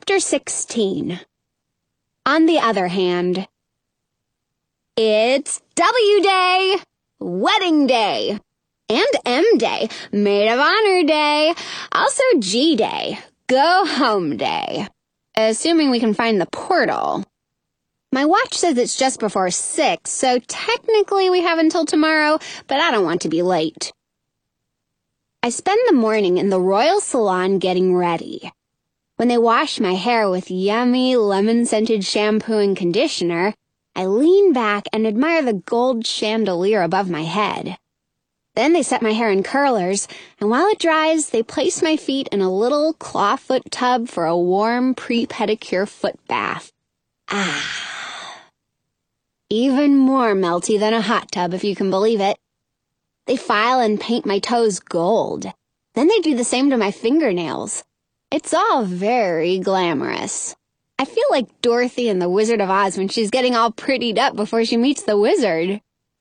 Chapter 16. On the other hand. It's W Day, Wedding Day, and M Day, Maid of Honor Day, also G Day, Go Home Day, assuming we can find the portal. My watch says it's just before 6, so technically we have until tomorrow, but I don't want to be late. I spend the morning in the royal salon getting ready. When they wash my hair with yummy lemon-scented shampoo and conditioner, I lean back and admire the gold chandelier above my head. Then they set my hair in curlers, and while it dries, they place my feet in a little clawfoot tub for a warm pre-pedicure foot bath. Ah. Even more melty than a hot tub, if you can believe it. They file and paint my toes gold. Then they do the same to my fingernails. It's all very glamorous. I feel like Dorothy in The Wizard of Oz when she's getting all prettied up before she meets the wizard.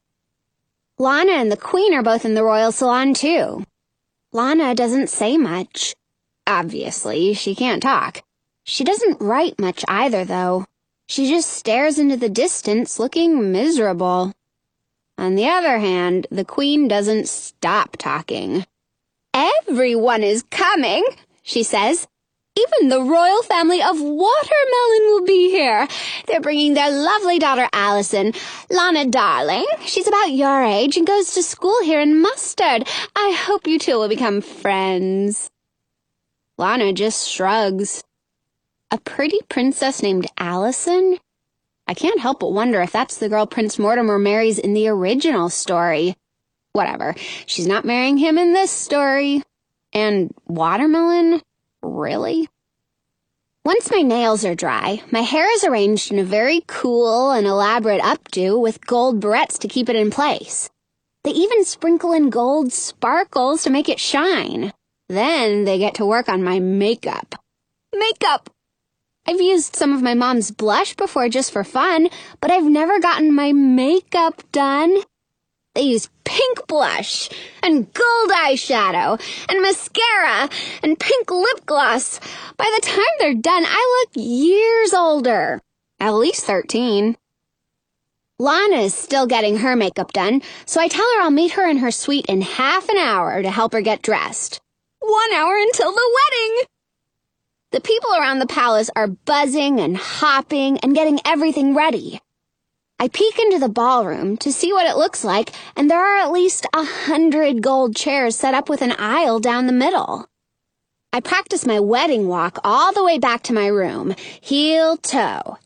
Lana and the Queen are both in the royal salon, too. Lana doesn't say much. Obviously, she can't talk. She doesn't write much either, though. She just stares into the distance, looking miserable. On the other hand, the Queen doesn't stop talking. "Everyone is coming," she says. "Even the royal family of Watermelon will be here. They're bringing their lovely daughter Allison. Lana, darling, she's about your age and goes to school here in Mustard. I hope you two will become friends." Lana just shrugs. A pretty princess named Allison? I can't help but wonder if that's the girl Prince Mortimer marries in the original story. Whatever, she's not marrying him in this story. And Watermelon? Really? Once my nails are dry, my hair is arranged in a very cool and elaborate updo with gold barrettes to keep it in place. They even sprinkle in gold sparkles to make it shine. Then they get to work on my makeup. Makeup! I've used some of my mom's blush before just for fun, but I've never gotten my makeup done. They use pink blush, and gold eyeshadow, and mascara, and pink lip gloss. By the time they're done, I look years older. At least 13. Lana is still getting her makeup done, so I tell her I'll meet her in her suite in half an hour to help her get dressed. 1 hour until the wedding! The people around the palace are buzzing and hopping and getting everything ready. I peek into the ballroom to see what it looks like, and there are at least 100 gold chairs set up with an aisle down the middle. I practice my wedding walk all the way back to my room, heel, toe,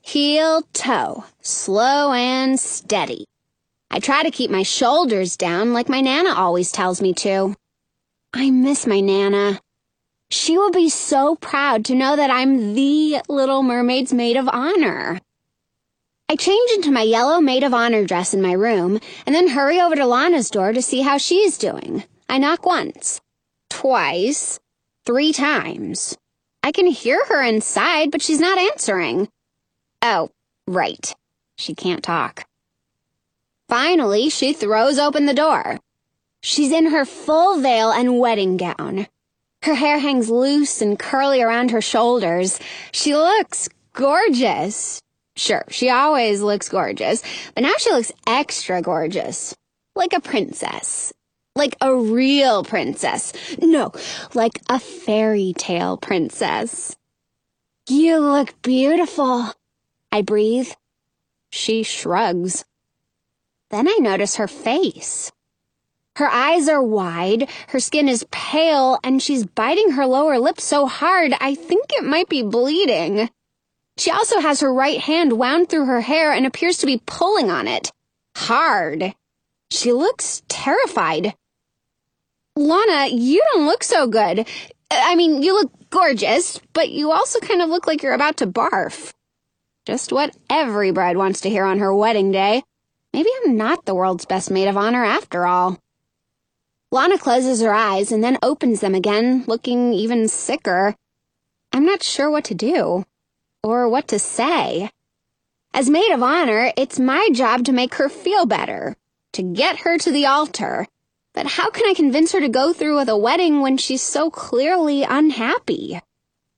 slow and steady. I try to keep my shoulders down like my Nana always tells me to. I miss my Nana. She will be so proud to know that I'm the Little Mermaid's Maid of Honor. I change into my yellow Maid of Honor dress in my room, and then hurry over to Lana's door to see how she's doing. I knock once, twice, 3 times. I can hear her inside, but she's not answering. Oh, right. She can't talk. Finally, she throws open the door. She's in her full veil and wedding gown. Her hair hangs loose and curly around her shoulders. She looks gorgeous. Sure, she always looks gorgeous, but now she looks extra gorgeous. Like a princess. Like a real princess. No, like a fairy tale princess. "You look beautiful," I breathe. She shrugs. Then I notice her face. Her eyes are wide, her skin is pale, and she's biting her lower lip so hard I think it might be bleeding. She also has her right hand wound through her hair and appears to be pulling on it. Hard. She looks terrified. "Lana, you don't look so good. I mean, you look gorgeous, but you also kind of look like you're about to barf." Just what every bride wants to hear on her wedding day. Maybe I'm not the world's best maid of honor after all. Lana closes her eyes and then opens them again, looking even sicker. I'm not sure what to do. Or what to say. As maid of honor, it's my job to make her feel better, to get her to the altar. But how can I convince her to go through with a wedding when she's so clearly unhappy?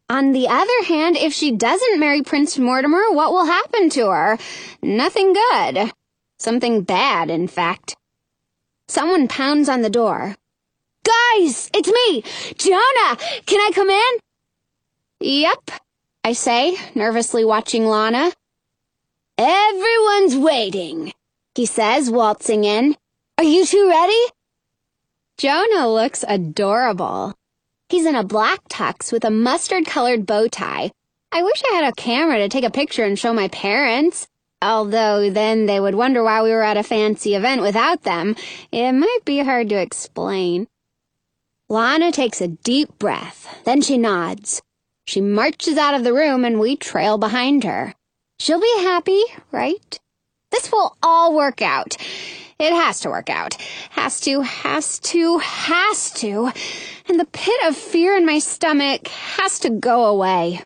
On the other hand, if she doesn't marry Prince Mortimer, what will happen to her? Nothing good. Something bad, in fact. Someone pounds on the door. Guys, it's me! Jonah! Can I come in? Yep, I say, nervously watching Lana. Everyone's waiting, he says, waltzing in. Are you two ready? Jonah looks adorable. He's in a black tux with a mustard-colored bow tie. I wish I had a camera to take a picture and show my parents. Although then they would wonder why we were at a fancy event without them. It might be hard to explain. Lana takes a deep breath. Then she nods. She marches out of the room and we trail behind her. She'll be happy, right? This will all work out. It has to work out. Has to. And the pit of fear in my stomach has to go away.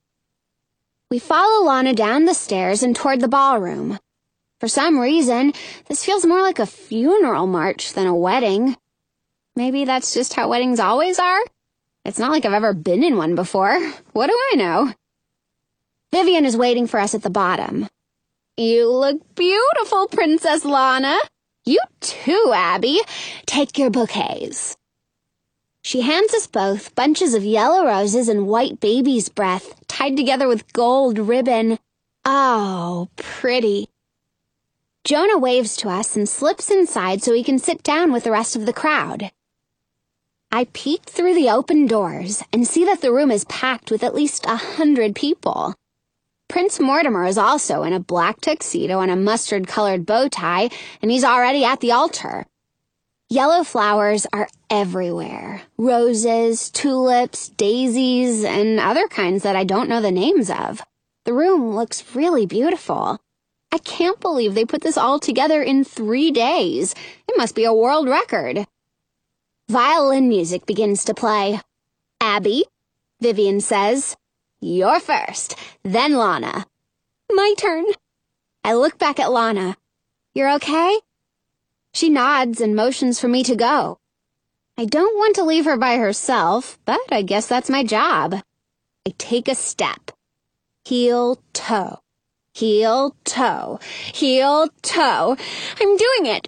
We follow Lana down the stairs and toward the ballroom. For some reason, this feels more like a funeral march than a wedding. Maybe that's just how weddings always are? It's not like I've ever been in one before. What do I know? Vivian is waiting for us at the bottom. You look beautiful, Princess Lana. You too, Abby. Take your bouquets. She hands us both bunches of yellow roses and white baby's breath tied together with gold ribbon. Oh, pretty. Jonah waves to us and slips inside so he can sit down with the rest of the crowd. I peek through the open doors and see that the room is packed with at least 100 people. Prince Mortimer is also in a black tuxedo and a mustard-colored bow tie, and he's already at the altar. Yellow flowers are everywhere. Roses, tulips, daisies, and other kinds that I don't know the names of. The room looks really beautiful. I can't believe they put this all together in 3 days. It must be a world record. Violin music begins to play. Abby, Vivian says. You're first, then Lana. My turn. I look back at Lana. You're okay? She nods and motions for me to go. I don't want to leave her by herself, but I guess that's my job. I take a step. Heel, toe. Heel, toe. Heel, toe. I'm doing it.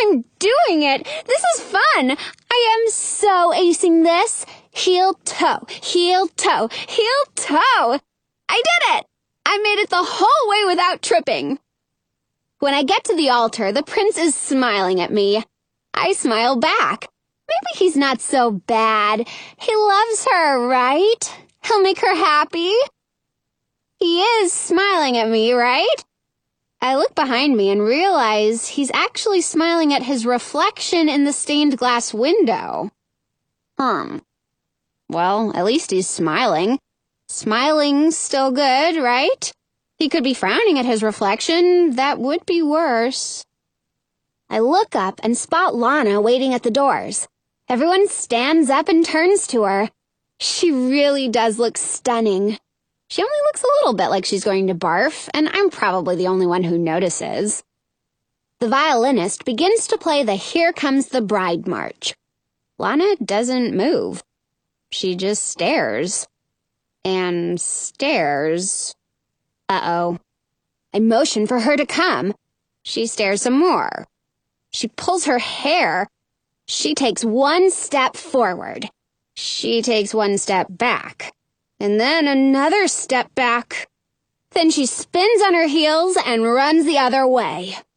This is fun. I am so acing this. Heel, toe. Heel, toe. Heel, toe. I did it. I made it the whole way without tripping. When I get to the altar, the prince is smiling at me. I smile back. Maybe he's not so bad. He loves her, right? He'll make her happy. He is smiling at me, right? I look behind me and realize he's actually smiling at his reflection in the stained glass window. Well, at least he's smiling. Smiling's still good, right? He could be frowning at his reflection. That would be worse. I look up and spot Lana waiting at the doors. Everyone stands up and turns to her. She really does look stunning. She only looks a little bit like she's going to barf, and I'm probably the only one who notices. The violinist begins to play the Here Comes the Bride march. Lana doesn't move. She just stares. And stares. Uh-oh. I motion for her to come. She stares some more. She pulls her hair. She takes one step forward. She takes one step back. And then another step back. Then she spins on her heels and runs the other way.